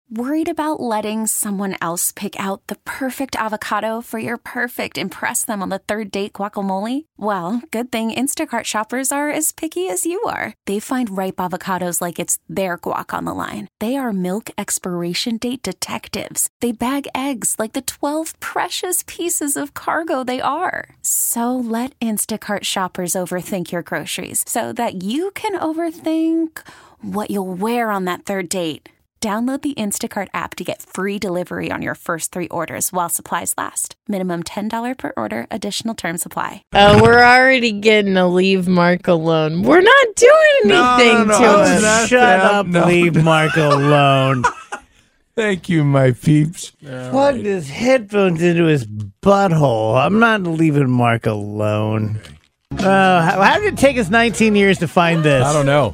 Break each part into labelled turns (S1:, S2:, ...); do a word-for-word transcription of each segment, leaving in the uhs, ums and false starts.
S1: Worried about letting someone else pick out the perfect avocado for your perfect impress them on the third date guacamole? Well, good thing Instacart shoppers are as picky as you are. They find ripe avocados like it's their guac on the line. They are milk expiration date detectives. They bag eggs like the twelve precious pieces of cargo they are. So let Instacart shoppers overthink your groceries so that you can overthink what you'll wear on that third date. Download the Instacart app to get free delivery on your first three orders while supplies last. Minimum ten dollars per order. Additional terms apply.
S2: Uh, we're already getting to leave Mark alone. We're not doing anything
S3: no, no,
S2: to
S3: no,
S2: him.
S3: not
S4: Shut
S3: that.
S4: up,
S3: No,
S4: leave
S3: no.
S4: Mark alone.
S3: Thank you, my peeps.
S4: Plug his headphones into his butthole. I'm not leaving Mark alone. Uh, how, how did it take us nineteen years to find this?
S3: I don't know.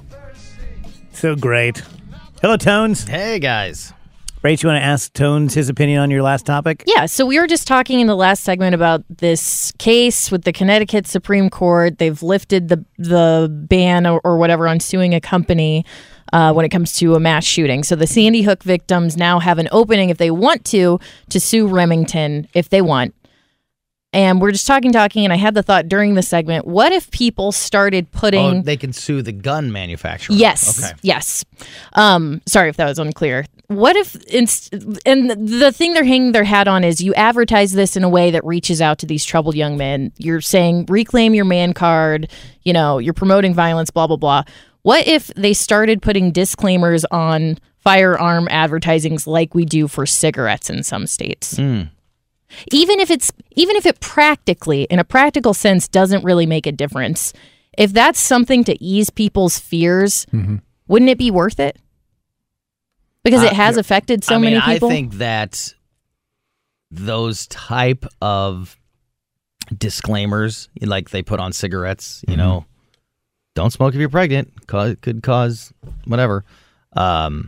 S4: So great. Hello, Tones.
S5: Hey, guys.
S4: Rach, you want to ask Tones his opinion on your last topic?
S2: Yeah, so we were just talking in the last segment about this case with the Connecticut Supreme Court. They've lifted the the ban or, or whatever on suing a company uh, when it comes to a mass shooting. So the Sandy Hook victims now have an opening, if they want to, to sue Remington if they want. And we're just talking, talking, and I had the thought during the segment, what if people started putting...
S5: Oh, they can sue the gun manufacturer.
S2: Yes,
S5: Okay.
S2: yes. Um, sorry if that was unclear. What if, inst- and the thing they're hanging their hat on is you advertise this in a way that reaches out to these troubled young men. You're saying, reclaim your man card, you know, you're promoting violence, blah, blah, blah. What if they started putting disclaimers on firearm advertisings like we do for cigarettes in some states?
S5: Mm.
S2: Even if it's even if it practically, in a practical sense, doesn't really make a difference, if that's something to ease people's fears,
S3: Mm-hmm.
S2: wouldn't it be worth it? Because it
S5: Uh,
S2: has affected so
S5: I mean,
S2: many people.
S5: I think that those type of disclaimers, like they put on cigarettes, you
S3: Mm-hmm.
S5: know, don't smoke if you're pregnant, cause, could cause whatever, um,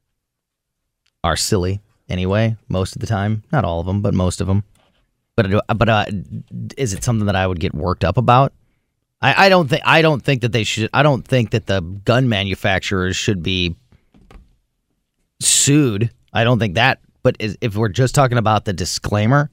S5: are silly anyway, most of the time. Not all of them, but most of them. But but uh, is it something that I would get worked up about? I, I don't think I don't think that they should. I don't think that the gun manufacturers should be sued. I don't think that. But is, if we're just talking about the disclaimer,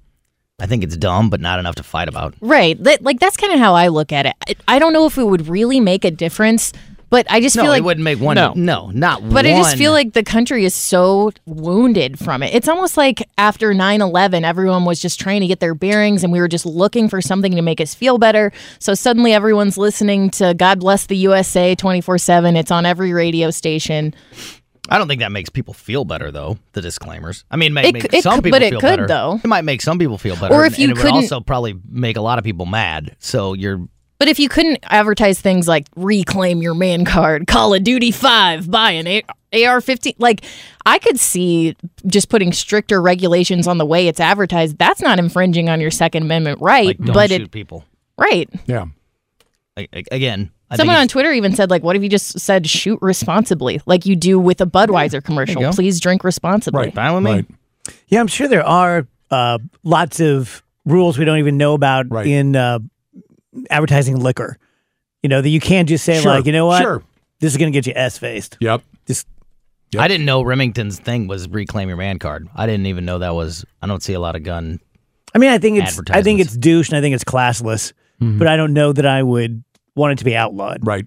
S5: I think it's dumb, but not enough to fight about.
S2: Right. That, like, that's kind of how I look at it. I, I don't know if it would really make a difference, but I just
S5: No,
S2: feel like...
S5: it wouldn't make one.
S2: No.
S5: No, not one.
S2: But I just feel like the country is so wounded from it. It's almost like after nine eleven, everyone was just trying to get their bearings and we were just looking for something to make us feel better. So suddenly everyone's listening to God Bless the U S A twenty-four seven. It's on every radio station.
S5: I don't think that makes people feel better, though, the disclaimers. I mean, it,
S2: It
S5: make
S2: c- it
S5: some
S2: could-
S5: people
S2: but it
S5: feel
S2: could,
S5: better.
S2: though.
S5: It might make some people feel better.
S2: Or if you
S5: and it would
S2: couldn't-
S5: also probably make a lot of people mad. So you're...
S2: But if you couldn't advertise things like reclaim your man card, Call of Duty five, buy an A R fifteen, like I could see just putting stricter regulations on the way it's advertised. That's not infringing on your Second Amendment right.
S5: Like, don't
S2: but
S5: shoot
S2: it,
S5: people.
S2: right.
S3: Yeah.
S5: I, I- again, I
S2: Someone
S5: think
S2: on
S5: it's-
S2: Twitter even said, like, what if you just said shoot responsibly, like you do with a Budweiser commercial?
S5: go.
S2: Please drink responsibly.
S3: Right.
S5: Fine with me.
S3: Right.
S4: Yeah, I'm sure there are uh, lots of rules we don't even know about
S3: Right.
S4: in uh, advertising liquor. You know, that you can't just say,
S3: Sure.
S4: like, you know what?
S3: Sure.
S4: This is going to get you S-faced.
S3: Yep.
S4: Just
S3: Yep.
S5: I didn't know Remington's thing was reclaim your man card. I didn't even know that was... I don't see a lot of gun...
S4: I mean, I think it's I think
S5: Advertisements.
S4: it's douche and I think it's classless, but I don't know that I would want it to be outlawed.
S3: Right.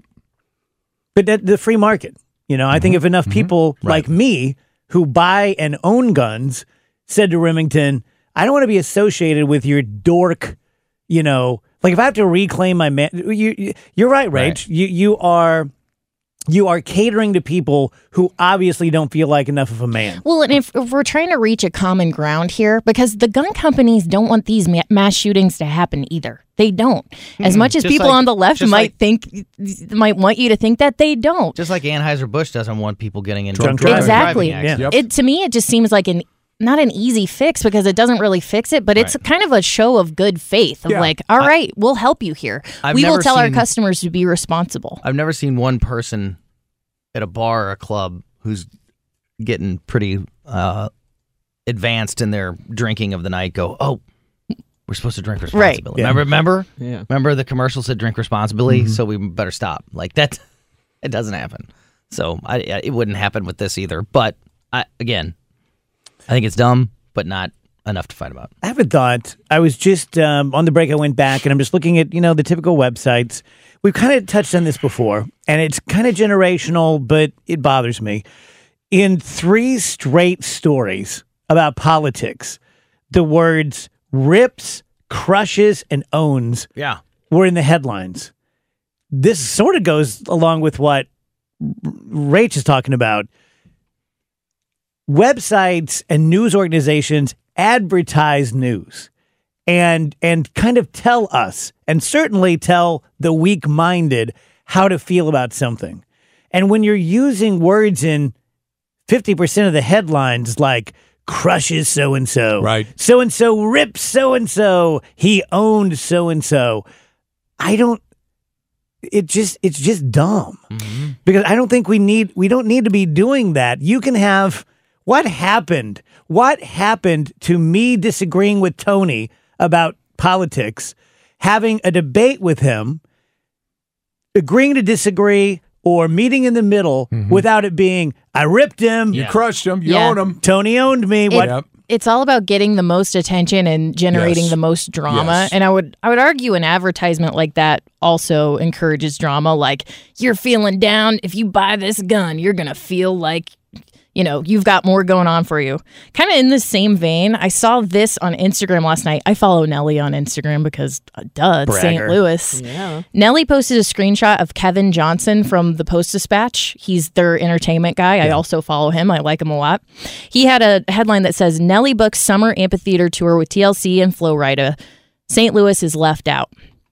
S4: But that, the free market, you know, I think if enough people like me who buy and own guns said to Remington, I don't want to be associated with your dork, you know, like if I have to reclaim my man, you, you you're right, Rach.
S5: Right.
S4: You you are you are catering to people who obviously don't feel like enough of a man.
S2: Well, and if, if we're trying to reach a common ground here, because the gun companies don't want these ma- mass shootings to happen either. They don't. As much as
S5: Just
S2: people
S5: like-
S2: on the left
S5: just
S2: might
S5: like-
S2: think, might want you to think that, they don't.
S5: Just like Anheuser-Busch doesn't want people getting into
S4: Drunk
S5: drunk
S4: driving.
S2: Exactly.
S5: driving accidents.
S3: Yep.
S2: It to me, it just seems like an not an easy fix because it doesn't really fix it, but it's
S5: Right.
S2: kind of a show of good faith of
S3: Yeah.
S2: like, all right, we'll help you here.
S5: I've
S2: we will
S5: never
S2: tell our
S5: seen-
S2: customers to be responsible.
S5: I've never seen one person at a bar or a club who's getting pretty uh, advanced in their drinking of the night go, oh, we're supposed to drink responsibly.
S4: Yeah.
S5: Remember, remember?
S6: Yeah.
S5: Remember the commercial said drink responsibly, so we better stop. Like that, it doesn't happen. So I, I- it wouldn't happen with this either. But I, again, I think it's dumb, but not enough to fight about.
S4: I have a thought. I was just um, on the break. I went back and I'm just looking at, you know, the typical websites. We've kind of touched on this before, and it's kind of generational, but it bothers me. In three straight stories about politics, the words rips, crushes, and owns
S5: Yeah.
S4: were in the headlines. This sort of goes along with what Rach is talking about. Websites and news organizations advertise news and and kind of tell us, and certainly tell the weak-minded how to feel about something. And when you're using words in fifty percent of the headlines like crushes so-and-so,
S3: Right.
S4: so-and-so rips so-and-so, he owned so-and-so, I don't, it just, it's just dumb.
S5: Mm-hmm.
S4: Because I don't think we need, we don't need to be doing that. You can have, what happened? What happened to me disagreeing with Tony about politics, having a debate with him, agreeing to disagree, or meeting in the middle without it being, I ripped him,
S3: You crushed him. You
S2: Yeah.
S3: own him.
S4: Tony owned me. What?
S3: Yep.
S2: It's all about getting the most attention and generating
S3: Yes.
S2: the most drama.
S3: Yes.
S2: And I would I would argue an advertisement like that also encourages drama. Like, you're feeling down. If you buy this gun, you're going to feel like, you know, you've got more going on for you. Kind of in the same vein, I saw this on Instagram last night. I follow Nelly on Instagram because, uh, duh, it's Saint
S4: Bragger.
S2: Louis.
S6: Yeah.
S2: Nelly posted a screenshot of Kevin Johnson from the Post-Dispatch. He's their entertainment guy. I also follow him. I like him a lot. He had a headline that says, Nelly books summer amphitheater tour with T L C and Flo Rida. Saint Louis is left out.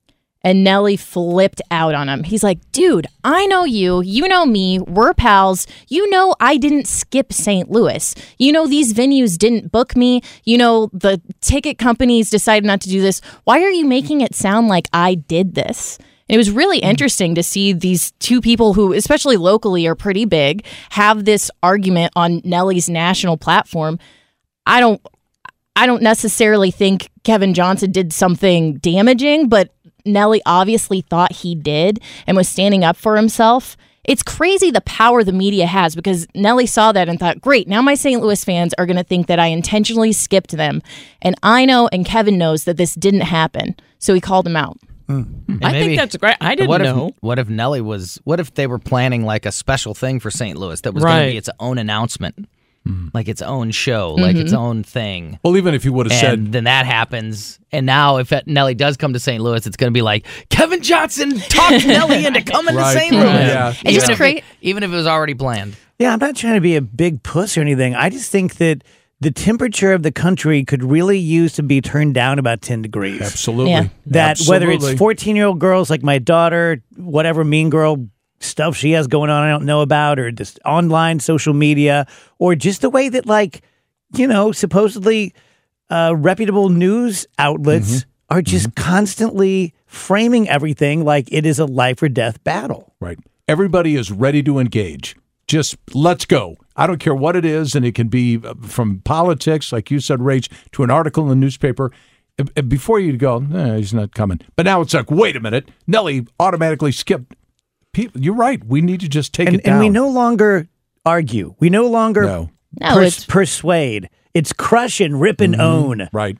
S2: And Nelly flipped out on him. He's like, dude, I know you. You know me. We're pals. You know I didn't skip Saint Louis. You know these venues didn't book me. You know the ticket companies decided not to do this. Why are you making it sound like I did this? And it was really interesting to see these two people who, especially locally, are pretty big, have this argument on Nelly's national platform. I don't, I don't necessarily think Kevin Johnson did something damaging, but Nelly obviously thought he did and was standing up for himself. It's crazy the power the media has, because Nelly saw that and thought, great, now my Saint Louis fans are going to think that I intentionally skipped them. And I know and Kevin knows that this didn't happen. So he called him out.
S5: And
S6: I
S5: maybe-
S6: think that's great. I didn't
S5: what
S6: know.
S5: If, what if Nelly was, what if they were planning like a special thing for Saint Louis that was going
S6: Right.
S5: to be its own announcement? Like its own show, like its own thing.
S3: Well, even if you would have
S5: And
S3: said,
S5: then that happens. And now if it, Nelly does come to Saint Louis, it's going to be like, Kevin Johnson talked Nelly into coming
S3: Right,
S5: to Saint
S3: right,
S5: Louis.
S3: yeah.
S2: It's
S5: Even
S2: just
S5: if
S2: cra-
S5: it- even if it was already planned.
S4: Yeah, I'm not trying to be a big puss or anything. I just think that the temperature of the country could really use to be turned down about ten degrees.
S3: absolutely.
S2: Yeah.
S4: That whether it's
S3: Absolutely.
S4: fourteen-year-old girls like my daughter, whatever mean girl stuff she has going on I don't know about, or just online social media, or just the way that, like, you know, supposedly uh, reputable news outlets
S3: Mm-hmm.
S4: are just constantly framing everything like it is a life or death battle.
S3: Right. Everybody is ready to engage. Just let's go. I don't care what it is, and it can be uh, from politics, like you said, Rach, to an article in the newspaper. Uh, uh, Before you go, eh, he's not coming. But now it's like, wait a minute. Nelly automatically skipped. People, you're right. We need to just take
S4: And,
S3: it down.
S4: and we no longer argue. We no longer
S3: No.
S2: No,
S4: pers-
S2: it's
S4: persuade. It's crush and rip and own.
S3: Right.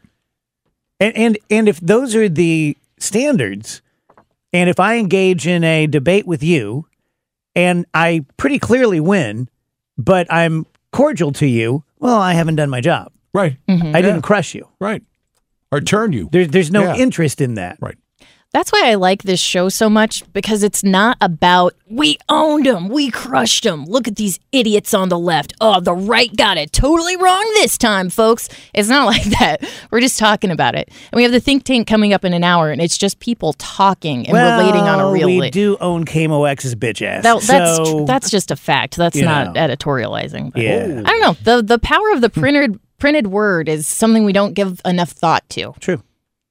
S4: And, and and if those are the standards, and if I engage in a debate with you, and I pretty clearly win, but I'm cordial to you, well, I haven't done my job.
S3: Right.
S4: I didn't crush you.
S3: Right. Or turn you.
S4: There, there's no
S3: Yeah.
S4: interest in that.
S3: Right.
S2: That's why I like this show so much, because it's not about, we owned them, we crushed them. Look at these idiots on the left. Oh, the right got it totally wrong this time, folks. It's not like that. We're just talking about it. And we have the think tank coming up in an hour, and it's just people talking and
S4: well,
S2: relating on a real
S4: we
S2: li-
S4: do own K M O X's bitch ass.
S2: That, that's
S4: so,
S2: tr- that's just a fact. That's
S4: you
S2: not
S4: know.
S2: editorializing. But
S4: Yeah.
S2: I don't know. The the power of the printed printed word is something we don't give enough thought to.
S4: true.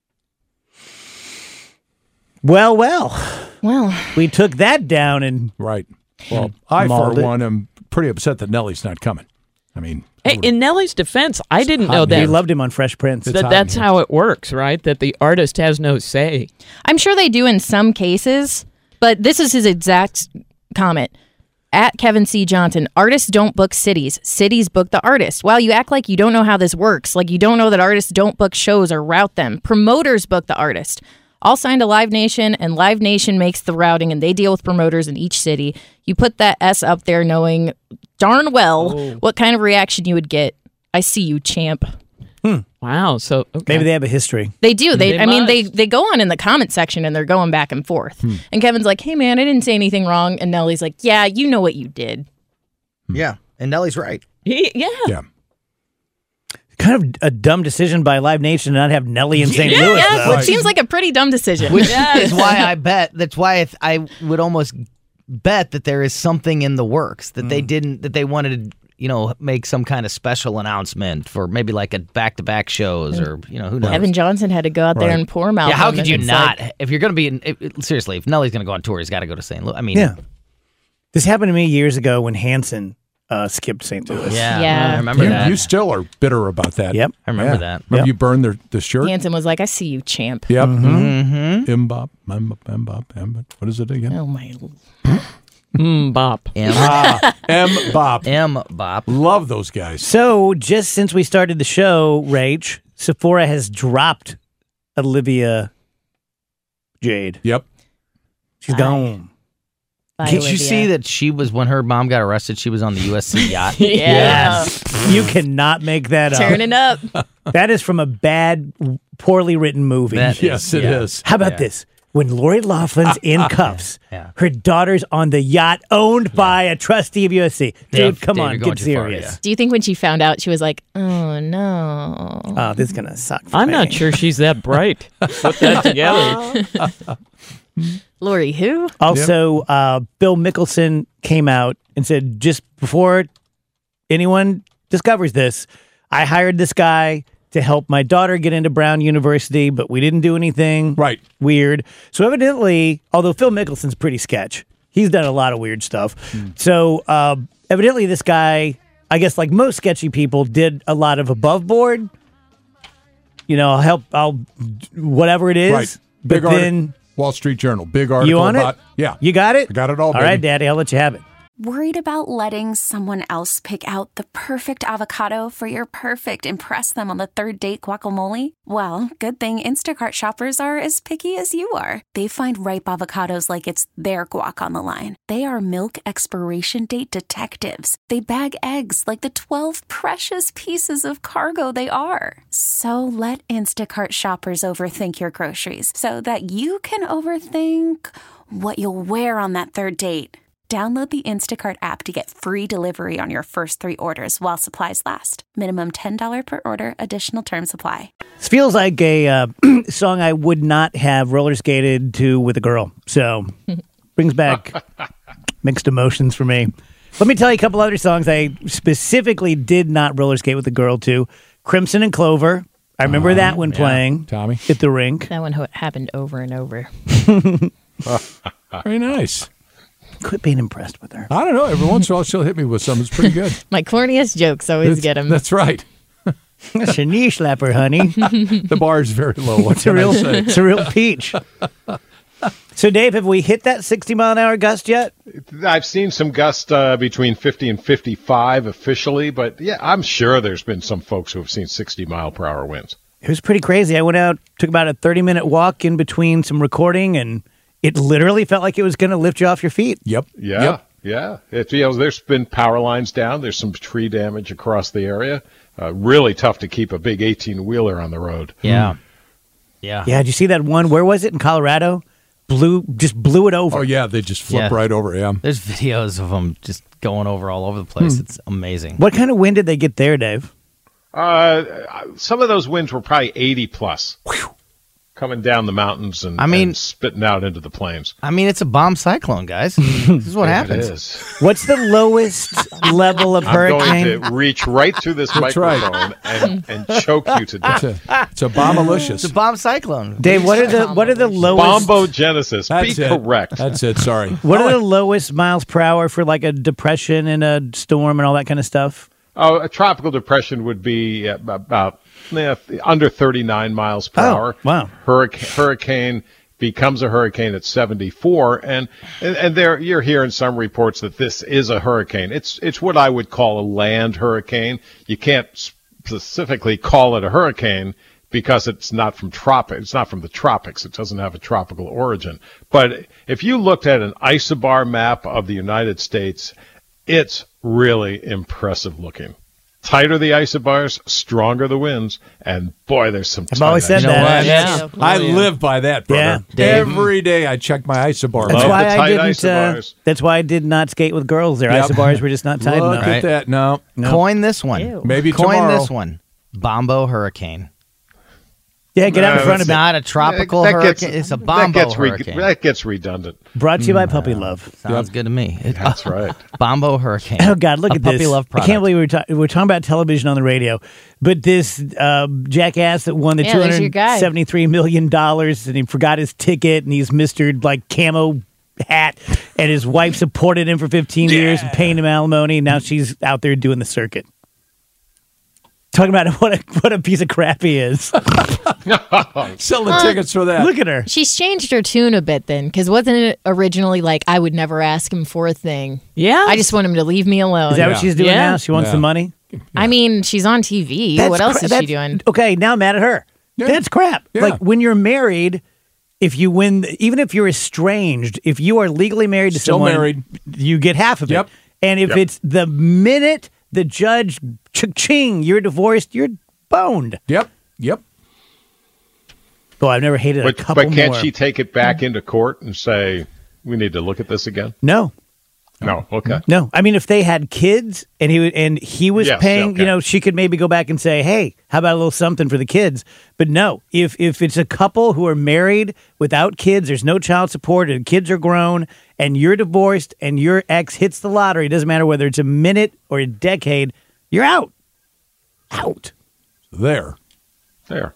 S4: Well, well,
S2: Well,
S4: we took that down, and
S3: Right. Well, I, for
S4: Mauled it.
S3: one, am pretty upset that Nelly's not coming. I mean,
S6: Hey, in Nelly's defense, I didn't
S3: hot
S6: know
S3: in
S6: that.
S4: we loved him on Fresh Prince.
S3: It's
S6: that
S3: hot
S6: that's
S3: in
S6: how it works, right? That the artist has no say.
S2: I'm sure they do in some cases, but this is his exact comment. at Kevin C. Johnson, artists don't book cities. Cities book the artists. Wow, you act like you don't know how this works. Like you don't know that artists don't book shows or route them. Promoters book the artist. All signed to Live Nation, and Live Nation makes the routing, and they deal with promoters in each city. You put that S up there knowing darn well oh. what kind of reaction you would get. I see you, champ.
S4: Hmm.
S6: Wow. So okay.
S4: Maybe they have a history.
S2: They do. They,
S6: They
S2: I mean,
S6: must.
S2: they they go on in the comment section and they're going back and forth. Hmm. And Kevin's like, "Hey, man, I didn't say anything wrong." And Nellie's like, "Yeah, you know what you did."
S5: Yeah, and Nellie's right.
S6: He, yeah.
S3: Yeah.
S4: Kind of a dumb decision by Live Nation to not have Nelly in Saint
S2: Yeah,
S4: Louis.
S2: yeah,
S4: though.
S2: it seems like a pretty dumb decision.
S5: Which is why I bet. That's why I, th- I would almost bet that there is something in the works that mm. they didn't. That they wanted to, you know, make some kind of special announcement for maybe like a back-to-back shows or you know who knows.
S2: Evan Johnson had to go out there
S3: Right.
S2: and pour him out.
S5: Yeah, how could you
S2: It's
S5: not?
S2: like-
S5: if you're going to be in, if, seriously, if Nelly's going to go on tour, he's got to go to Saint Louis. I mean,
S4: Yeah. This happened to me years ago when Hanson uh, skipped Saint Louis.
S5: yeah,
S2: Yeah.
S5: I remember
S3: You,
S5: that.
S3: you still are bitter about that.
S4: Yep.
S5: I remember
S3: Yeah.
S5: that.
S3: Remember
S4: Yep.
S3: you burned their, the shirt?
S2: Hanson was like, "I see you, champ."
S3: Yep.
S5: Mm-hmm.
S3: Mbop, mbop, mbop, mbop. What is it again?
S2: Oh my!
S6: Mm, bop.
S5: M,
S3: Ah, M-bop.
S5: M, Bop.
S3: Love those guys.
S4: So just since we started the show, Rach, Sephora has dropped Olivia Jade.
S3: Yep.
S4: She's gone.
S2: Bye,
S5: Did you
S2: Olivia.
S5: see that she was when her mom got arrested? She was on the U S C yacht.
S2: Yeah.
S4: Yes. You cannot make that up.
S2: Turning up.
S4: That is from a bad, poorly written movie.
S5: That is-
S3: Yes, it
S5: yeah.
S3: is.
S4: How about
S5: Yeah.
S4: this? When Lori Laughlin's in cuffs,
S5: Yeah.
S4: her daughter's on the yacht owned by a trustee of U S C. Dude,
S5: Dave-
S4: come
S5: Dave,
S4: on,
S5: you're going
S4: get
S5: too far,
S4: serious.
S5: yeah.
S2: Do you think when she found out, she was like, "Oh no"?
S4: Oh, this is going to suck for
S6: I'm
S4: me.
S6: not sure she's that bright. Put that together.
S2: Lori, who?
S4: Also, uh, Bill Mickelson came out and said, just before anyone discovers this, I hired this guy to help my daughter get into Brown University, but we didn't do anything
S3: Right.
S4: weird. So evidently, although Phil Mickelson's pretty sketch, he's done a lot of weird stuff. So uh, evidently this guy, I guess like most sketchy people, did a lot of above board. You know, I'll help, I'll, whatever it is.
S3: Right.
S4: But
S3: Big arti-
S4: then...
S3: Wall Street Journal. Big article
S4: You on
S3: about
S4: it?
S3: Yeah.
S4: You got it?
S3: I got it all,
S4: All
S3: baby.
S4: right, Daddy, I'll let you have it.
S1: Worried about letting someone else pick out the perfect avocado for your perfect impress them on the third date guacamole? Well, good thing Instacart shoppers are as picky as you are. They find ripe avocados like it's their guac on the line. They are milk expiration date detectives. They bag eggs like the twelve precious pieces of cargo they are. So let Instacart shoppers overthink your groceries so that you can overthink what you'll wear on that third date. Download the Instacart app to get free delivery on your first three orders while supplies last. Minimum ten dollars per order. Additional terms apply.
S4: This feels like a uh, song I would not have roller skated to with a girl. So brings back mixed emotions for me. Let me tell you a couple other songs I specifically did not roller skate with a girl to. Crimson and Clover. I remember that one playing
S3: Tommy.
S4: at the rink.
S2: That one ho- happened over and over.
S3: Very nice.
S4: Quit being impressed with her.
S3: I don't know. Every once in a while, she'll hit me with something. It's pretty good.
S2: My corniest jokes always
S3: That's-
S2: get him.
S3: That's right.
S4: That's a knee slapper, honey.
S3: The bar is very low. What
S4: It's a
S3: can I
S4: real,
S3: say?
S4: it's a real peach. So, Dave, have we hit that sixty mile an hour gust yet?
S7: I've seen some gusts uh, between fifty and fifty-five officially, but yeah, I'm sure there's been some folks who have seen sixty mile per hour winds.
S4: It was pretty crazy. I went out, took about a thirty minute walk in between some recording, and it literally felt like it was going to lift you off your feet.
S3: Yep.
S7: Yeah,
S3: Yep.
S7: yeah. It, you know, there's been power lines down. There's some tree damage across the area. Uh, really tough to keep a big eighteen wheeler on the road.
S5: Yeah. Yeah.
S4: Yeah, did you see that one? Where was it in Colorado? Blew, just blew it over.
S3: Oh, yeah. They just flip
S5: Yeah.
S3: right over. Yeah.
S5: There's videos of them just going over all over the place. It's amazing.
S4: What kind of wind did they get there, Dave?
S7: Uh, some of those winds were probably eighty plus, coming down the mountains and,
S5: I mean-
S7: and spitting out into the plains.
S5: I mean, it's a bomb cyclone, guys. This is what
S7: It
S5: happens.
S7: is.
S4: What's the lowest level of
S7: I'm
S4: hurricane?
S7: going to reach right through this
S3: That's right.
S7: microphone and, and choke you to death.
S3: It's a, it's a bombalicious.
S5: It's a bomb cyclone.
S4: Dave, what are the what are the lowest
S7: Bombogenesis.
S3: That's
S7: Be
S3: it.
S7: correct.
S3: That's it. Sorry.
S4: what are the lowest miles per hour for like a depression and a storm and all that kind of stuff?
S7: Oh, a tropical depression would be about yeah, under thirty-nine miles per
S4: Oh,
S7: hour.
S4: wow.
S7: Hurricane, hurricane becomes a hurricane at seventy-four, and and, and there you're hearing some reports that this is a hurricane. It's it's what I would call a land hurricane. You can't specifically call it a hurricane because it's not from tropic. It's not from the tropics. It doesn't have a tropical origin. But if you looked at an isobar map of the United States, it's really impressive looking. Tighter the isobars, stronger the winds, and boy, there's some.
S4: I've always said
S5: You know
S4: that.
S5: what?
S2: Yeah.
S3: I live by that, brother.
S4: Yeah.
S3: Every day I check my isobar.
S4: That's
S7: Love
S4: why
S7: the
S4: I
S7: tight
S4: didn't. Uh,
S7: isobars.
S4: that's why I did not skate with girls. Their
S3: Yep.
S4: isobars were just not tight
S3: Look
S4: enough.
S3: at
S5: Right.
S3: that. No.
S4: No.
S5: Coin this one.
S2: Ew.
S3: Maybe
S5: Coin
S3: tomorrow.
S5: this one. Bombo hurricane.
S4: Yeah, get out in
S7: No,
S4: front
S5: It's
S4: of it.
S5: not a tropical
S7: That
S5: hurricane.
S7: gets-
S5: it's a
S7: that
S5: bombo
S7: gets re-
S5: hurricane.
S7: that gets redundant.
S4: Brought to you by Puppy Love.
S5: Sounds good to me. It-
S7: That's right.
S5: Bombo hurricane.
S4: Oh God, look
S5: a
S4: at
S5: puppy
S4: this!
S5: love
S4: I
S5: product.
S4: can't believe we're, ta- we're talking about television on the radio, but this uh, jackass that won the
S2: Yeah,
S4: two
S2: there's your
S4: hundred
S2: guy.
S4: seventy-three million dollars, and he forgot his ticket, and he's Mister like camo hat, and his wife supported him for fifteen years and paying him alimony. And now she's out there doing the circuit. Talking about what a what a piece of crap he is.
S3: Selling tickets for that.
S4: Look at her.
S2: She's changed her tune a bit then, because wasn't it originally like, I would never ask him for a thing?
S6: Yeah.
S2: I just want him to leave me alone.
S4: Is that
S3: Yeah.
S4: what she's doing
S6: Yeah.
S4: now? She wants
S3: Yeah.
S4: the money.
S2: I mean, she's on T V.
S4: That's
S2: what else
S4: cra-
S2: is she
S4: that's-
S2: doing?
S4: Okay, now I'm mad at her.
S3: Yeah.
S4: That's crap.
S3: Yeah.
S4: Like when you're married, if you win, even if you're estranged, if you are legally married to
S3: Still
S4: someone,
S3: married.
S4: you get half of
S3: Yep.
S4: it. And if
S7: Yep.
S4: it's the minute the judge ching, you're divorced, you're boned.
S3: Yep. Yep.
S4: Boy, I've never hated a
S7: But,
S4: couple
S7: but can't
S4: more.
S7: she take it back into court and say, we need to look at this again?
S4: No,
S7: No. Okay.
S4: no. I mean, if they had kids and he would, and he was
S7: Yes,
S4: paying,
S7: okay.
S4: you know, she could maybe go back and say, "Hey, how about a little something for the kids?" But no, if if it's a couple who are married without kids, there's no child support, and kids are grown, and you're divorced, and your ex hits the lottery, it doesn't matter whether it's a minute or a decade, you're out, out.
S3: There.
S7: There.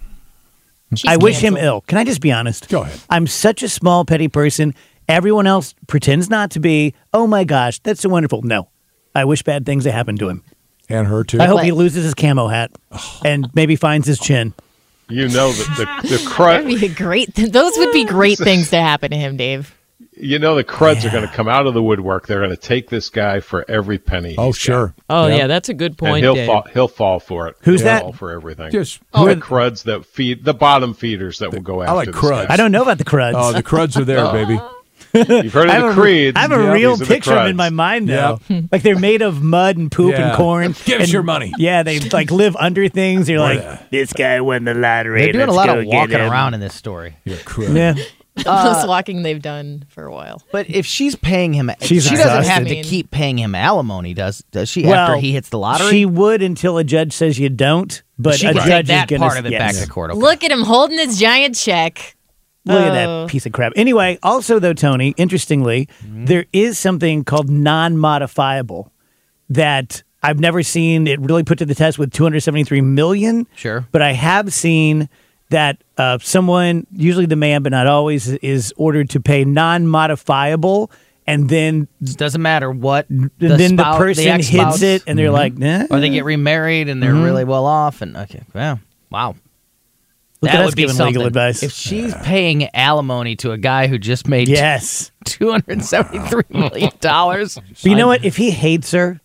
S2: She's
S4: I wish him
S2: canceled.
S4: ill. Can I just be honest?
S3: Go ahead.
S4: I'm such a small, petty person. Everyone else pretends not to be. Oh my gosh, that's so wonderful. No, I wish bad things had happened to him.
S3: And her too.
S4: I hope
S2: What?
S4: he loses his camo hat and maybe finds his chin.
S7: You know that the, the
S2: That'd
S7: crud,
S2: be a great. Th- those would be great things to happen to him, Dave.
S7: you know the cruds are going to come out of the woodwork. They're going to take this guy for every penny.
S3: Oh,
S7: he's
S3: sure.
S6: Oh,
S3: Yep.
S6: yeah, that's a good
S7: got. And
S6: point,
S7: he'll
S6: Dave.
S7: fall. He'll fall for it.
S4: Who's
S7: He'll
S4: that?
S7: fall for everything.
S3: Just
S7: the cruds that feed the bottom feeders that will go after.
S3: I like
S7: this
S3: cruds.
S7: guy.
S4: I don't know about the cruds.
S3: oh, the cruds are there, baby.
S7: You've heard
S4: I
S7: of
S4: have
S7: the
S4: a,
S7: creeds.
S4: I have a
S3: Yeah.
S4: real
S7: These are the
S4: picture of them in
S7: cruds.
S4: my mind, though.
S3: Yep.
S4: Like they're made of mud and poop
S3: Yeah.
S4: and corn.
S3: Give us
S4: and-
S3: your money.
S4: Yeah, they like live under things. You're like,
S3: yeah.
S4: this guy won the lottery.
S5: They're doing a
S4: let's
S5: lot
S4: go
S5: of
S4: get
S5: walking
S4: him."
S5: around in this story.
S3: You're a crud.
S4: Yeah.
S2: The most walking they've done for a while.
S5: But if she's paying him,
S4: She's
S5: she doesn't
S4: exhausted.
S5: have to
S2: I mean-
S5: keep paying him alimony, does does she?
S4: Well,
S5: after he hits the lottery,
S4: She would until a judge says you don't. But
S5: she
S4: a
S5: can
S4: judge
S5: take that
S4: is gonna,
S5: part of it
S4: yes.
S5: back to court. Okay.
S2: Look at him holding his giant check.
S4: Look at
S2: Oh.
S4: that piece of crap. Anyway, also though, Tony, interestingly,
S5: Mm-hmm.
S4: there is something called non-modifiable that I've never seen it really put to the test with two hundred seventy-three million.
S5: Sure.
S4: But I have seen that uh, someone, usually the man, but not always, is ordered to pay non-modifiable, and then
S5: It doesn't matter what the
S4: then
S5: spouse-
S4: the person
S5: ex-spouse,
S4: hits it, and they're like, nah.
S5: or they get remarried and they're really well off. And okay, well, wow.
S4: Look
S5: that
S4: at us
S5: would be
S4: giving
S5: something.
S4: legal advice.
S5: If she's paying alimony to a guy who just made
S4: Yes.
S5: two hundred seventy-three million dollars,
S4: But you know what? If he hates her,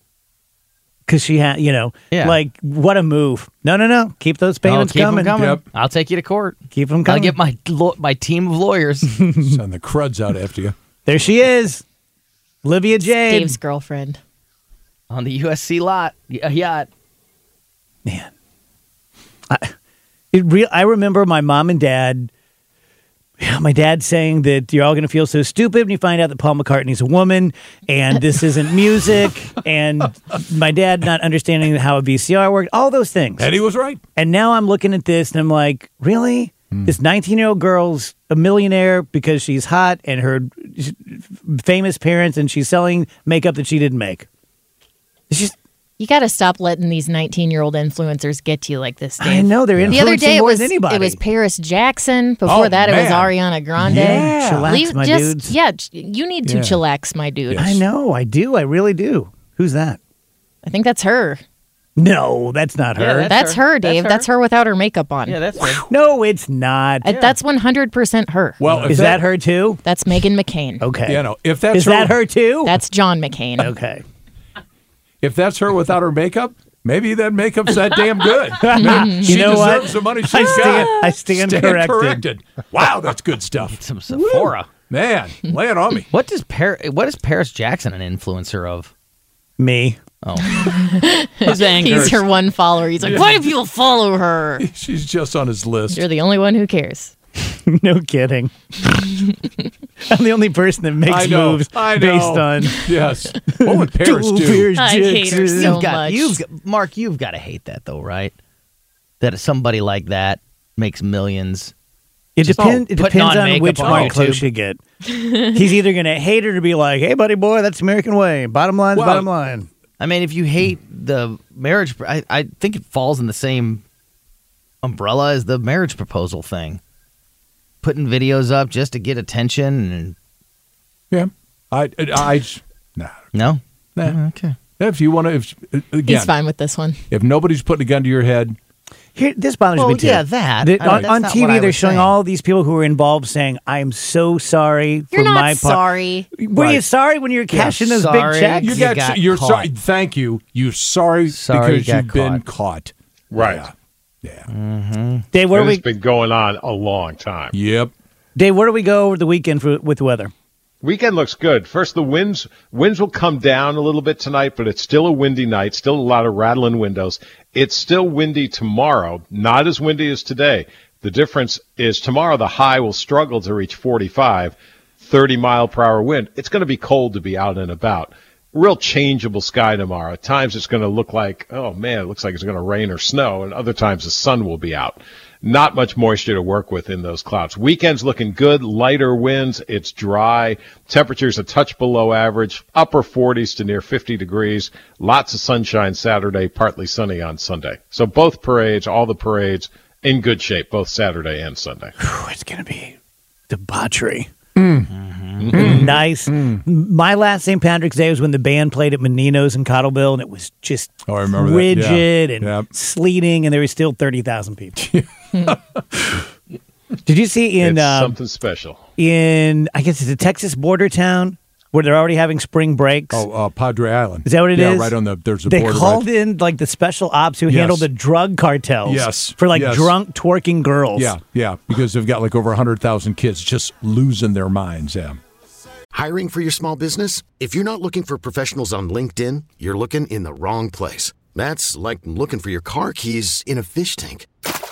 S4: because she had, you know,
S5: Yeah.
S4: like, what a move. No, no, no. Keep those payments
S5: keep 'em
S4: coming.
S5: coming.
S3: Yep.
S5: I'll take you to court.
S4: Keep them
S5: I'll
S4: coming.
S5: get my lo- my team of lawyers
S3: Send the cruds out after you.
S4: There she is. Olivia Jade.
S2: Dave's girlfriend.
S5: on the U S C lot y- yacht.
S4: Man. I, it real. I remember my mom and dad, yeah, my dad saying that you're all going to feel so stupid when you find out that Paul McCartney's a woman and this isn't music, and my dad not understanding how a V C R worked, all those things.
S3: And he was right.
S4: And now I'm looking at this and I'm like, really? This nineteen-year-old girl's a millionaire because she's hot and her famous parents, and she's selling makeup that she didn't make. It's just,
S2: You got to stop letting these nineteen-year-old influencers get you like this, Dave.
S4: I know they're
S2: The other
S4: influencing
S2: day it
S4: more
S2: was
S4: than anybody.
S2: it was Paris Jackson. Before
S3: Oh,
S2: that it was
S3: man.
S2: Ariana Grande.
S4: Yeah. Chillax,
S2: Leave-
S4: my
S2: just,
S4: dudes.
S2: Yeah, ch- you need to
S3: Yeah.
S2: chillax, my dude.
S3: Yes.
S4: I know, I do, I really do. Who's that?
S2: I think that's her.
S4: No, that's not her.
S5: Yeah, that's-
S2: That's her,
S5: That's
S2: Dave.
S5: her.
S2: That's her without her makeup on.
S5: Yeah, that's right.
S4: No, it's not.
S2: Uh, That's one hundred percent her.
S3: Well, if
S4: Is that her too?
S2: That's Meghan McCain.
S4: Okay.
S3: You know, if that's
S4: Is that her too?
S2: That's John McCain.
S4: Okay.
S3: if that's her without her makeup, maybe that makeup's that damn good. Maybe she
S4: You know
S3: deserves
S4: what?
S3: the money she's
S4: I stand,
S3: got.
S4: I stand, corrected.
S3: Wow, that's good stuff.
S5: Some Sephora.
S3: Man, lay it on me.
S5: What does Par- What is Paris Jackson an influencer of?
S4: Me.
S5: Oh,
S6: His anger.
S2: He's her one follower. He's like, what if you follow her?
S3: She's just on his list.
S2: You're the only one who cares.
S4: No kidding. I'm the only person that
S3: I
S4: makes
S3: know.
S4: moves
S3: I know.
S4: based on
S3: Yes. What would Paris do?
S4: Paris
S2: I hate her
S4: Jackson.
S2: so
S5: you've got,
S2: much.
S5: you've got, Mark, you've got to hate that though, right? That somebody like that makes millions.
S4: It,
S5: Just
S4: depend, it
S5: putting
S4: depends
S5: on
S4: on
S5: makeup
S4: which
S5: on
S4: Mark
S5: YouTube.
S4: Close you get. He's either going to hate her to be like, hey, buddy boy, that's the American way. Bottom line's
S3: Well,
S4: bottom line.
S5: I mean, if you hate the marriage, I, I think it falls in the same umbrella as the marriage proposal thing. Putting videos up just to get attention and
S3: Yeah. I, I, I nah.
S5: no,
S3: Nah.
S5: okay.
S3: If you want to, if again,
S2: He's fine with this one.
S3: if nobody's putting a gun to your head,
S4: Here, this bothers
S5: Well,
S4: me too.
S5: yeah, that.
S4: The-
S5: I know,
S4: on
S5: that's
S4: on
S5: not
S4: T
S5: what
S4: V,
S5: I
S4: they're
S5: was
S4: showing
S5: saying.
S4: all these people who were involved saying, "I am so sorry
S2: You're
S4: for
S2: not
S4: my part."
S2: sorry.
S4: Were you
S3: Right.
S4: sorry when you're cashing those
S5: sorry.
S4: big checks?
S3: you,
S5: You
S3: got,
S5: got
S3: you're
S5: caught.
S3: sorry. Thank you. You're sorry,
S5: Sorry
S3: because
S5: you got
S3: you've been
S5: caught.
S3: caught.
S7: Right.
S3: Yeah. Yeah.
S4: Dave, where do
S7: It's
S4: we?
S7: been going on a long time.
S3: Yep.
S4: Dave, where do we go over the weekend for, with the weather?
S7: Weekend looks good. First, the winds winds will come down a little bit tonight, but it's still a windy night. Still a lot of rattling windows. It's still windy tomorrow. Not as windy as today. The difference is tomorrow the high will struggle to reach forty-five, thirty mile per hour wind. It's going to be cold to be out and about. Real changeable sky tomorrow. At times it's going to look like, oh man, it looks like it's going to rain or snow, and other times the sun will be out. Not much moisture to work with in those clouds. Weekend's looking good, lighter winds, it's dry, temperatures a touch below average, upper forties to near fifty degrees, lots of sunshine Saturday, partly sunny on Sunday. So both parades, all the parades, in good shape, both Saturday and Sunday.
S4: Whew, it's going to be debauchery. Mm. Nice. My last Saint Patrick's Day was when the band played at Menino's in Cottleville, and it was just
S3: Oh, I remember that.
S4: frigid
S3: Yeah.
S4: and
S3: Yep.
S4: sleeting, and there was still thirty thousand people. Did you see in
S7: it's
S4: um,
S7: something special.
S4: in I guess it's a Texas border town where they're already having spring breaks?
S3: Oh, uh, Padre Island.
S4: Is that what it
S3: yeah,
S4: is?
S3: right on the. There's a
S4: They
S3: border.
S4: called
S3: right.
S4: in like the special ops who
S3: Yes.
S4: handled the drug cartels.
S3: Yes.
S4: For like
S3: Yes.
S4: drunk twerking girls.
S3: Yeah, yeah, because they've got like over a hundred thousand kids just losing their minds. Yeah.
S8: Hiring for your small business? If you're not looking for professionals on LinkedIn, you're looking in the wrong place. That's like looking for your car keys in a fish tank.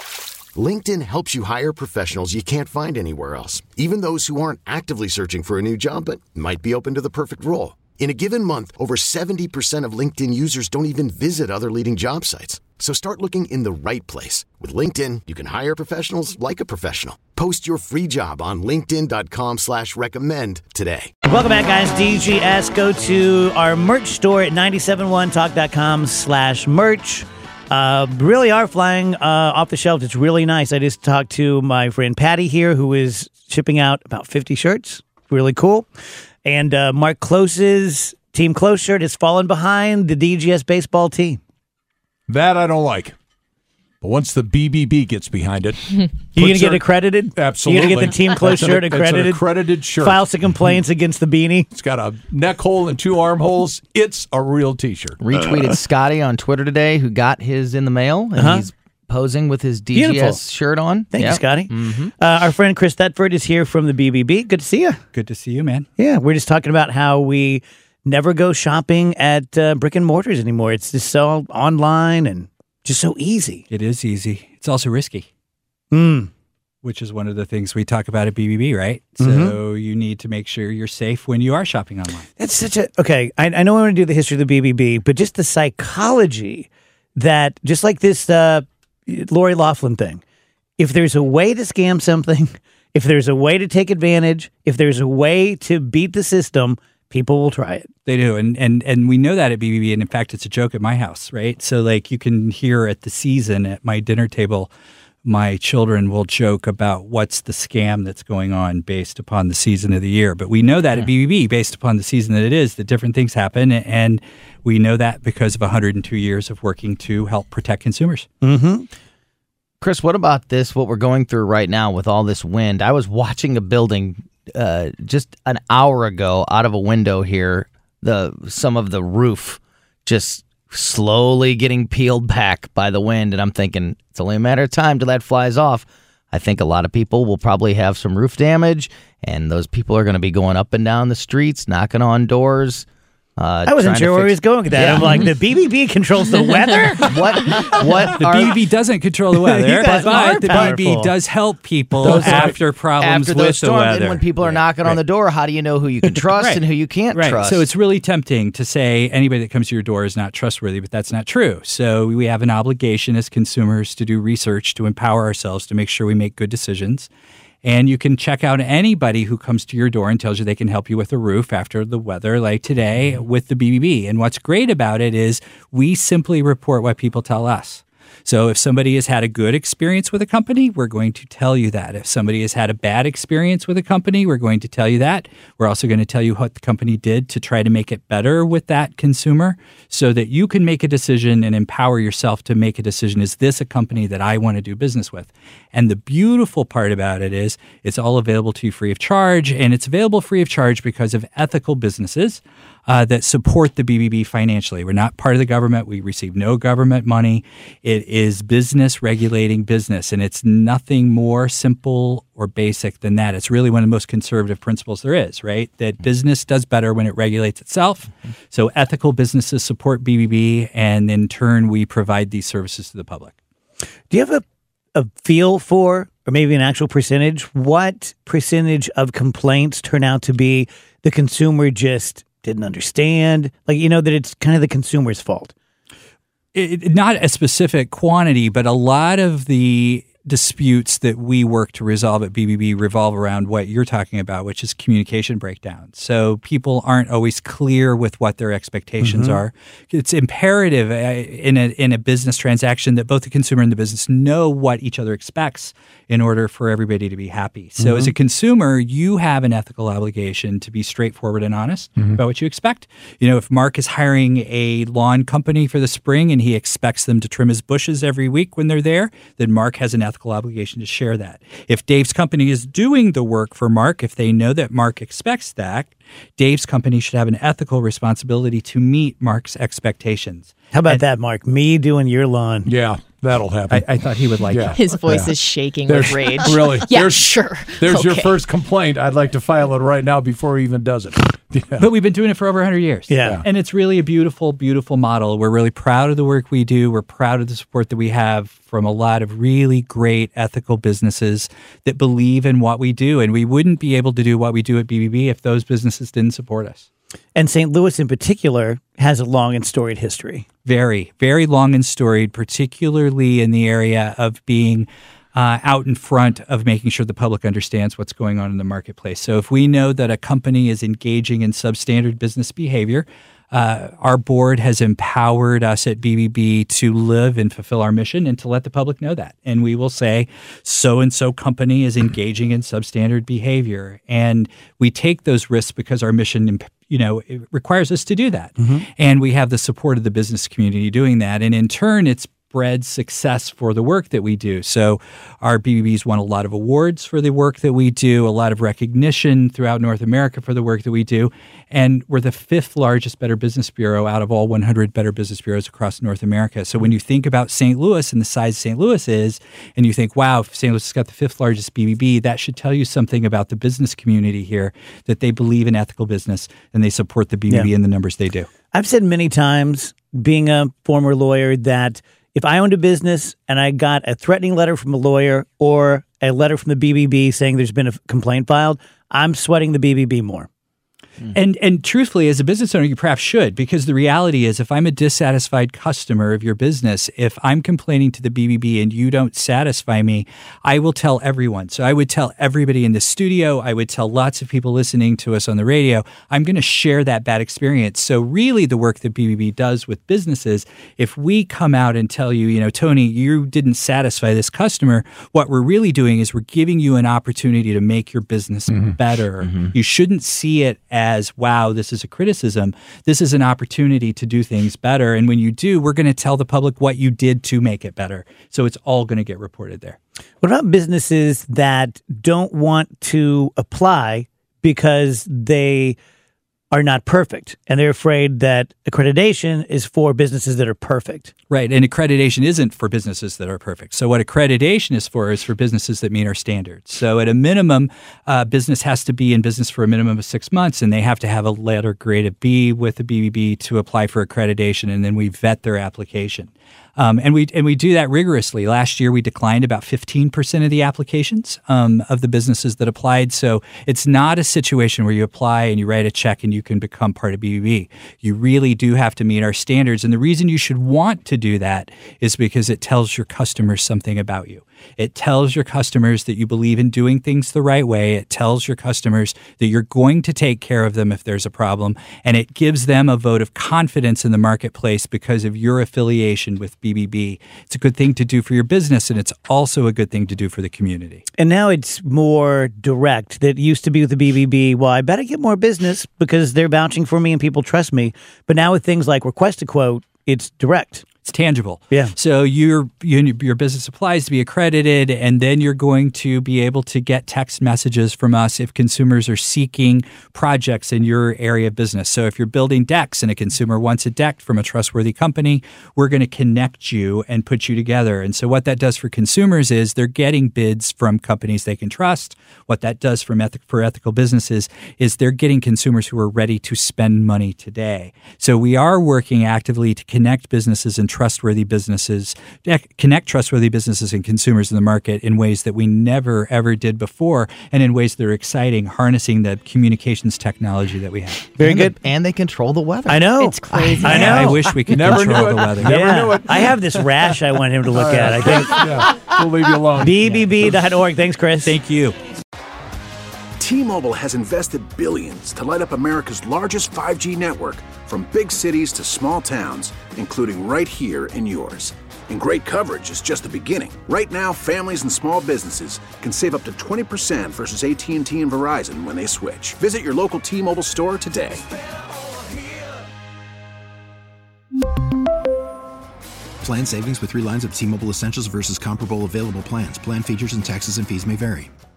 S8: LinkedIn helps you hire professionals you can't find anywhere else, even those who aren't actively searching for a new job but might be open to the perfect role. In a given month, over seventy percent of LinkedIn users don't even visit other leading job sites. So start looking in the right place. With LinkedIn, you can hire professionals like a professional. Post your free job on linkedin.com slash recommend today.
S4: Welcome back, guys. D G S. Go to our merch store at nine seven one talk dot com slash merch. Uh, really are flying uh, off the shelves. It's really nice. I just talked to my friend Patty here, who is shipping out about fifty shirts. Really cool. And uh, Mark Close's Team Close shirt has fallen behind the D G S baseball team.
S3: That I don't like. But once the B B B gets behind it,
S4: You gonna get accredited?
S3: Absolutely.
S4: You gonna get the Team Close
S3: It's an-
S4: shirt
S3: it's an
S4: accredited?
S3: accredited shirt.
S4: File some complaints against the beanie.
S3: It's got a neck hole and two armholes. It's a real T-shirt.
S5: Retweeted Scotty on Twitter today, who got his in the mail, and
S4: Uh-huh.
S5: he's posing with his D G S
S4: Beautiful.
S5: shirt on.
S4: Thank
S5: Yep.
S4: you, Scotty.
S3: Mm-hmm.
S4: Uh, our friend Chris Thetford is here from the B B B. Good to see you.
S9: Good to see you, man.
S4: Yeah, we're just talking about how we never go shopping at uh, brick and mortars anymore. It's just so online and just so easy.
S9: It is easy. It's also risky,
S4: Mm.
S9: which is one of the things we talk about at B B B, right?
S4: Mm-hmm.
S9: So you need to make sure you're safe when you are shopping online.
S4: That's such a okay. I, I know I want to do the history of the B B B, but just the psychology that just like this uh, Lori Loughlin thing. If there's a way to scam something, if there's a way to take advantage, if there's a way to beat the system, people will try it.
S9: They do, and and and we know that at B B B. And in fact, it's a joke at my house, right? So like you can hear at the season at my dinner table my children will joke about what's the scam that's going on based upon the season of the year. But we know that at B B B, based upon the season that it is, that different things happen. And we know that because of one hundred two years of working to help protect consumers.
S4: Mm-hmm.
S5: Chris, what about this, what we're going through right now with all this wind? I was watching a building uh, just an hour ago out of a window here, the some of the roof just slowly getting peeled back by the wind, and I'm thinking it's only a matter of time till that flies off. I think a lot of people will probably have some roof damage, and those people are going to be going up and down the streets, knocking on doors. Uh,
S4: I wasn't
S5: trying to
S4: sure where
S5: fix-
S4: he was going with that.
S5: Yeah.
S4: I'm like, the B B B controls the weather?
S5: What? What?
S9: The
S5: are-
S9: B B B doesn't control the weather,
S4: You guys are
S9: but the B B B
S4: powerful.
S9: does help people
S5: Those are-
S9: after problems
S5: after
S9: with
S5: those
S9: the
S5: storms,
S9: weather.
S5: and when people are
S9: Right,
S5: knocking on
S9: right.
S5: the door, how do you know who you can trust
S9: Right.
S5: and who you can't
S9: Right.
S5: trust?
S9: So it's really tempting to say anybody that comes to your door is not trustworthy, but that's not true. So we have an obligation as consumers to do research to empower ourselves to make sure we make good decisions. And you can check out anybody who comes to your door and tells you they can help you with a roof after the weather, like today with the B B B. And what's great about it is we simply report what people tell us. So if somebody has had a good experience with a company, we're going to tell you that. If somebody has had a bad experience with a company, we're going to tell you that. We're also going to tell you what the company did to try to make it better with that consumer so that you can make a decision and empower yourself to make a decision. Is this a company that I want to do business with? And the beautiful part about it is it's all available to you free of charge, and it's available free of charge because of ethical businesses uh, that support the B B B financially. We're not part of the government. We receive no government money. It is business regulating business, and it's nothing more simple or basic than that. It's really one of the most conservative principles there is, right? That business does better when it regulates itself. So ethical businesses support B B B, and in turn, we provide these services to the public.
S4: Do you have a, a feel for, or maybe an actual percentage, what percentage of complaints turn out to be the consumer just didn't understand? Like, you know, that it's kind of the consumer's fault.
S9: It, it- not a specific quantity, but a lot of the disputes that we work to resolve at B B B revolve around what you're talking about, which is communication breakdown. So people aren't always clear with what their expectations
S4: Mm-hmm.
S9: are. It's imperative uh, in a in a business transaction that both the consumer and the business know what each other expects in order for everybody to be happy. So
S4: Mm-hmm.
S9: as a consumer, you have an ethical obligation to be straightforward and honest about what you expect. You know, if Mark is hiring a lawn company for the spring and he expects them to trim his bushes every week when they're there, then Mark has an ethical obligation to share that. If Dave's company is doing the work for Mark, if they know that Mark expects that, Dave's company should have an ethical responsibility to meet Mark's expectations.
S4: How about
S9: And-
S4: that, Mark? Me doing your lawn.
S3: Yeah, that'll happen.
S9: I, I thought he would like
S3: Yeah.
S9: that.
S2: His voice
S3: Yeah.
S2: is shaking
S3: There's-
S2: with rage.
S3: really?
S2: Yeah,
S3: There's-
S2: sure.
S3: There's your
S2: Okay.
S3: first complaint. I'd like to file it right now before he even does it. Yeah.
S9: But we've been doing it for over one hundred years.
S4: Yeah.
S9: And it's really a beautiful, beautiful model. We're really proud of the work we do. We're proud of the support that we have from a lot of really great ethical businesses that believe in what we do. And we wouldn't be able to do what we do at B B B if those businesses didn't support us.
S4: And Saint Louis in particular has a long and storied history.
S9: Very, very long and storied, particularly in the area of being uh, out in front of making sure the public understands what's going on in the marketplace. So if we know that a company is engaging in substandard business behavior, uh, our board has empowered us at B B B to live and fulfill our mission and to let the public know that. And we will say, so-and-so company is engaging in substandard behavior. And we take those risks because our mission, you know, it requires us to do that. And we have the support of the business community doing that. And in turn, it's bred success for the work that we do. So our B B B's won a lot of awards for the work that we do, a lot of recognition throughout North America for the work that we do. And we're the fifth largest Better Business Bureau out of all one hundred Better Business Bureaus across North America. So when you think about Saint Louis and the size Saint Louis is, and you think, wow, if Saint Louis has got the fifth largest B B B, that should tell you something about the business community here, that they believe in ethical business and they support the B B B
S4: Yeah.
S9: in the numbers they do.
S4: I've said many times, being a former lawyer, that if I owned a business and I got a threatening letter from a lawyer or a letter from the B B B saying there's been a complaint filed, I'm sweating the B B B more.
S9: And and truthfully, as a business owner, you perhaps should, because the reality is if I'm a dissatisfied customer of your business, if I'm complaining to the B B B and you don't satisfy me, I will tell everyone. So I would tell everybody in the studio, I would tell lots of people listening to us on the radio, I'm going to share that bad experience. So really the work that B B B does with businesses, if we come out and tell you, you know, Tony, you didn't satisfy this customer, what we're really doing is we're giving you an opportunity to make your business mm-hmm. better. Mm-hmm. You shouldn't see it as, wow, this is a criticism. This is an opportunity to do things better. And when you do, we're going to tell the public what you did to make it better. So it's all going to get reported there.
S4: What about businesses that don't want to apply because they are not perfect and they're afraid that accreditation is for businesses that are perfect?
S9: Right. And accreditation isn't for businesses that are perfect. So what accreditation is for is for businesses that meet our standards. So at a minimum, uh, business has to be in business for a minimum of six months and they have to have a letter grade B with the B B B to apply for accreditation, and then we vet their application. Um, and we and we do that rigorously. Last year, we declined about fifteen percent of the applications um, of the businesses that applied. So it's not a situation where you apply and you write a check and you can become part of B B B. You really do have to meet our standards. And the reason you should want to do that is because it tells your customers something about you. It tells your customers that you believe in doing things the right way. It tells your customers that you're going to take care of them if there's a problem. And it gives them a vote of confidence in the marketplace because of your affiliation with B B B. It's a good thing to do for your business, and it's also a good thing to do for the community.
S4: And now it's more direct. That used to be with the B B B, well, I better get more business because they're vouching for me and people trust me. But now with things like Request a Quote, it's direct.
S9: It's tangible.
S4: Yeah.
S9: So your, your your business applies to be accredited, and then you're going to be able to get text messages from us if consumers are seeking projects in your area of business. So if you're building decks and a consumer wants a deck from a trustworthy company, we're going to connect you and put you together. And so what that does for consumers is they're getting bids from companies they can trust. What that does for, eth- for ethical businesses is they're getting consumers who are ready to spend money today. So we are working actively to connect businesses and trustworthy businesses, connect trustworthy businesses and consumers in the market in ways that we never, ever did before, and in ways that are exciting, harnessing the communications technology that we have.
S4: Very
S5: and
S4: good.
S5: The, and they control the weather.
S4: I know.
S2: It's crazy.
S4: I know.
S9: I wish we could
S3: Never
S9: control
S3: knew it.
S9: the weather.
S3: Never
S4: yeah.
S3: knew it.
S4: I have this rash I want him to look at. I think.
S3: Yeah, we'll leave you alone.
S4: B B B dot org. Thanks, Chris.
S9: Thank you.
S10: T-Mobile has invested billions to light up America's largest five G network, from big cities to small towns, including right here in yours. And great coverage is just the beginning. Right now, families and small businesses can save up to twenty percent versus A T and T and Verizon when they switch. Visit your local T-Mobile store today.
S11: Plan savings with three lines of T-Mobile Essentials versus comparable available plans. Plan features and taxes and fees may vary.